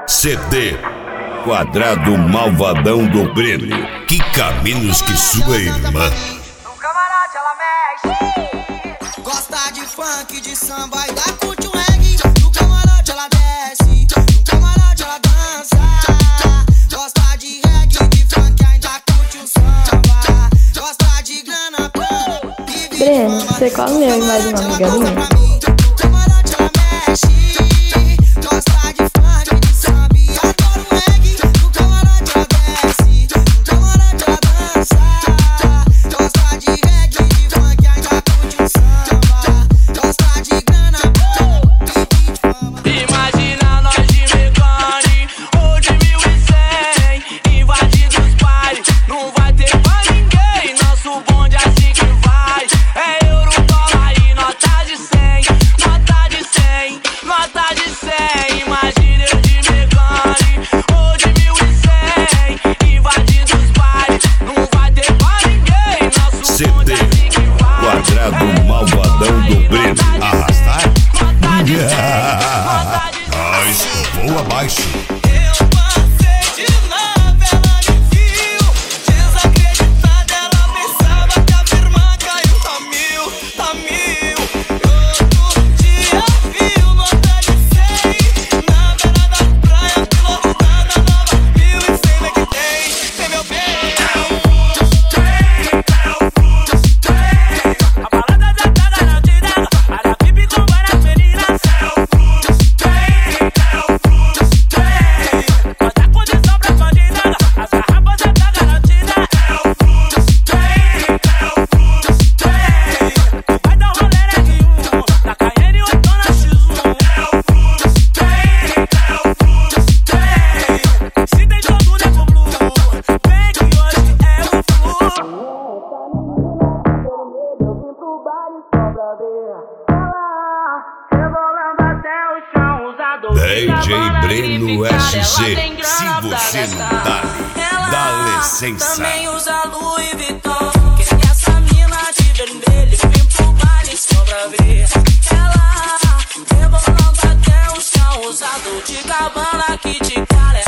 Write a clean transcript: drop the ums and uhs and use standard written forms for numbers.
CD Quadrado Malvadão do Breno. Que caminhos que sua irmã. No camarote ela mexe. Gosta de funk, de samba e da curte um reggae. No camarote ela desce, no camarote ela dança. Gosta de reggae, de funk, ainda curte um samba. Gosta de grana, Breno, você come eu e mais uma amiga minha? CD Quadrado Malvadão do Breno. Arrastar? Nós voa abaixo. DJ Breno SC. Se você não dá licença. Também usa Louis Vuitton. Quem é essa mina de vermelho? Vem pro baile só pra ver. Ela rebolando até o chão. Usado de Gabbana que de cara.